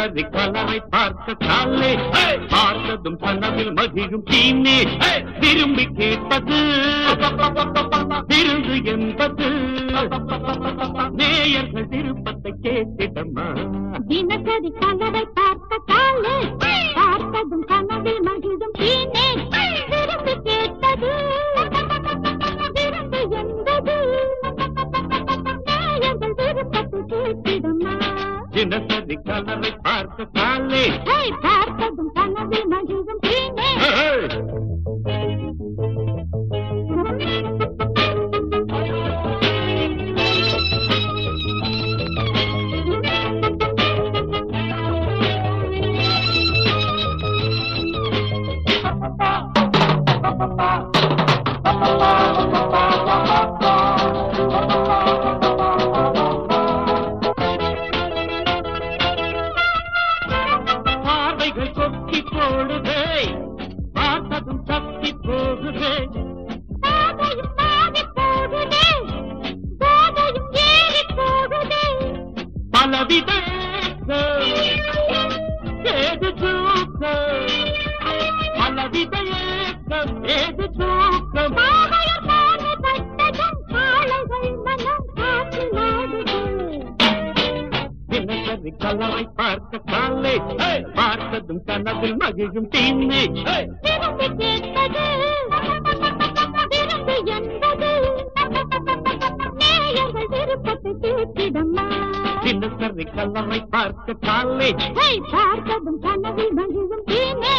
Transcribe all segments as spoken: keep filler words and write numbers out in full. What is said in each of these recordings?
தினசரி கலரை பார்த்த காலே பார்த்ததும் கனவில் மகிழும் தீனே விரும்பி கேட்பது விருந்து என்பது நேயர்கள் விருப்பத்தை கேட்டிடமா. தினசரி கலரை பார்த்த காலே பார்த்ததும் கனவில் மகிழும் தீனே விரும்பி கேட்பது விருந்து என்பது நேயர்கள் விருப்பத்தை கேட்டிடமா. தினசரி கலரை பார்த்த காலே பார்த்ததும் கனவில் மகிழும் தீனே பார்வைகள் கொக்கி போடுதே பார்த்ததும் சக்தி போகுதே பாதையும் மாறி போகுதே பாதையும் ஏறி போகுதே பலவித ஏது தூக்கம் பலவித ஏக்கம் ஏது தூக்கம் பாதையும் மாறி பட்டதும் காளைகள் மனம் காற்று நாடுது. தினசரி கலரை பார்த்த காலே பார்த்ததும் கனவில் மகிழும் தீனே விரும்பி கேட்பது விருந்து என்பது நேயர்கள் விருப்பத்தை கேட்டிடமா. தினசரி கலரை பார்த்த காலே பார்த்ததும் கனவில் மகிழும் தீனே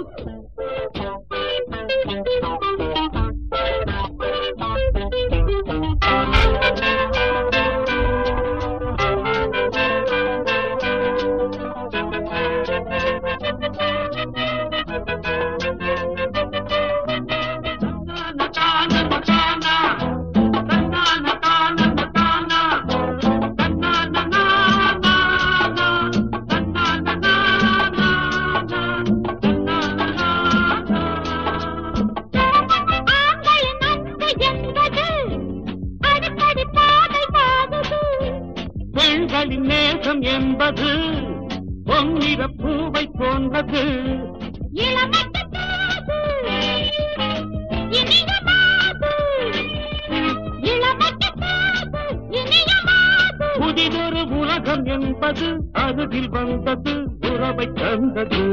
பெண்களின் நேசம் என்பது பொன்னிற பூவை போன்றது புதிதொரு உலகம் என்பது அருகில் வந்தது உறவை தந்தது.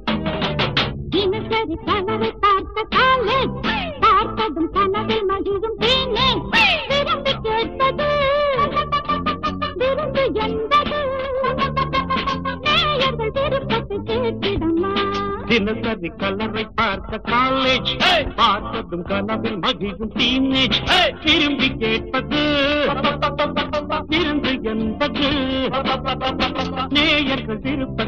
தினசரி கனவை பார்த்த காலே பார்த்ததும் கனவில் மகிழும் தீனே விரும்பி கேட்பது விருந்து என்பது நேயர்கள் விருப்பத்தை கேட்டிடமா. தினசரி கலரை பார்த்த காலேஜ் பார்த்ததும் கனவில் மகிழும் டீனேஜ் விரும்பி கேட்பது விருந்து என்பது நேயர்கள் விருப்பத்தை